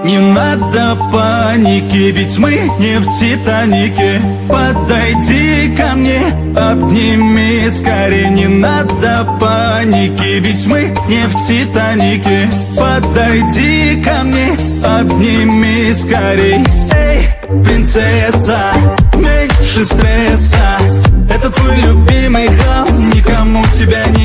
Не надо паники, ведь мы не в Титанике. Подойди ко мне, обними скорее. Не надо паники, ведь мы не в Титанике. Подойди ко мне, обними скорей. Эй, принцесса, меньше стресса. Это твой любимый хам, никому себя не